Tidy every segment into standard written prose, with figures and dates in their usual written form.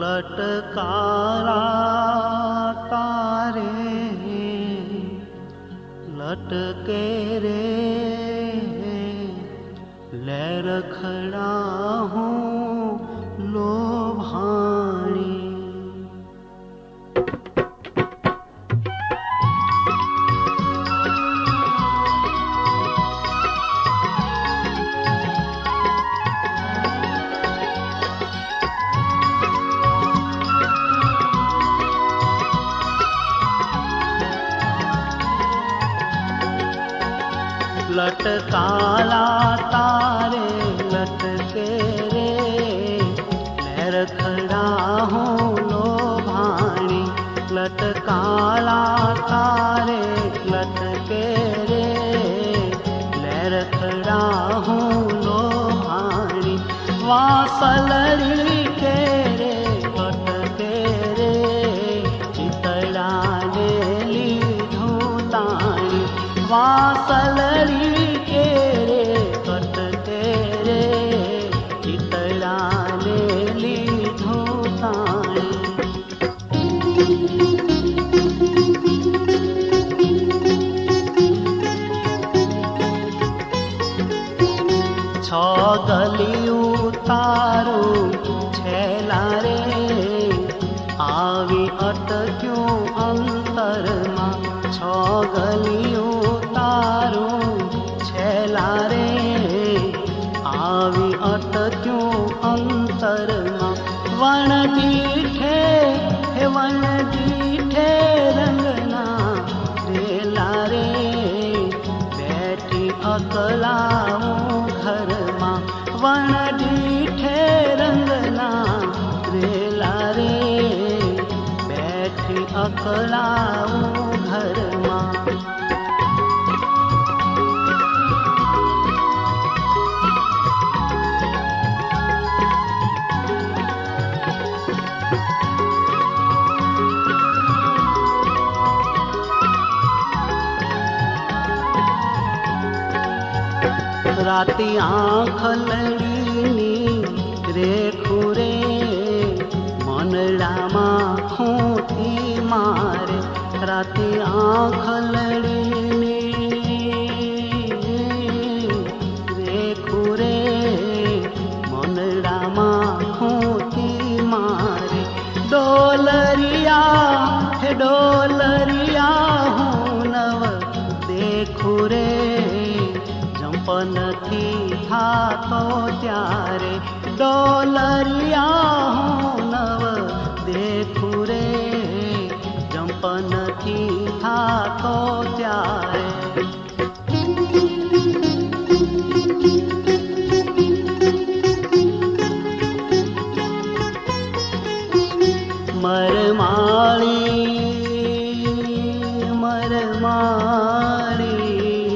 लटकारा तारे लटके रे लहर खड़ा हूँ लोभाणी। लटकाला तारे लटके रे लहर खड़ा हूँ लोभाणी। लटकाला तारे लटके रे लहर खड़ा हूँ लोभाणी। वासलड़ी के रे लटके रे चितड़ा ने लीधूं ताणी। वासलड़ी के रे कटके रे चितड़ा ने लीधूं ताणी। छ गलियूं तारूं छेला रे आवी अटक्यूं अंतर मां। छ गलियूं तारूं छेला रे आवी अटक्यूं अंतर मां। वण दीठे हे वण दीठे रंगना रेला रे बैठी अकलाऊं घर मां। वण दीठे रंगना रेला रे बैठी अकलाऊं घर मां। राती आँख लड़ीनी रेखू रे मनडामा खूंटी मारे। राती आँख लड़ीनी रेखू रे मनडामा खूंटी मारे। डोलरिया हे डोलरिया हूँ नव देखू रे जंपन थी था तो त्यारे। डोलरिया हूँ नव देखू रे जंपन थी था तो त्यारे। मरमाली मरमाली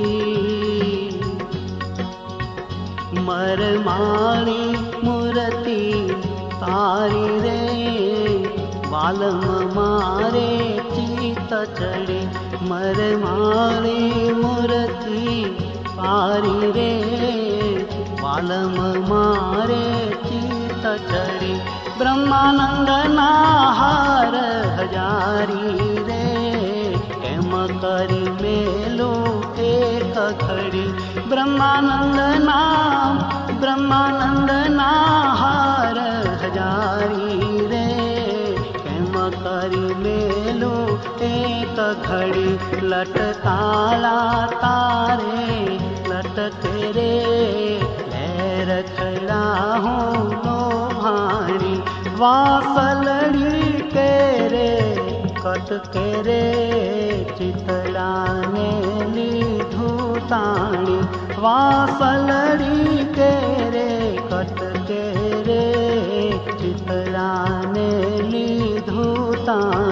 मरमाली मूर्ति तारी रे बालम मारे चित चढ़े। मरमाली मूर्ति तारी रे बालम मारे चित चढ़े। ब्रह्मानंद नाहार हजारी रे केम करी मेलो एक घड़ी। ब्रह्मानंद नाम ब्रह्मानंद नाहार हजारी रे केम करी मेलो एक घड़ी। लटकाला तारे लटके रे लहर खड़ा हूँ लोभाणी। वासलड़ी के रे कटके रे चितड़ा ने लीधूं ताणी। वासलड़ी के रे कटके रे चितड़ा ने लीधूं ताणी।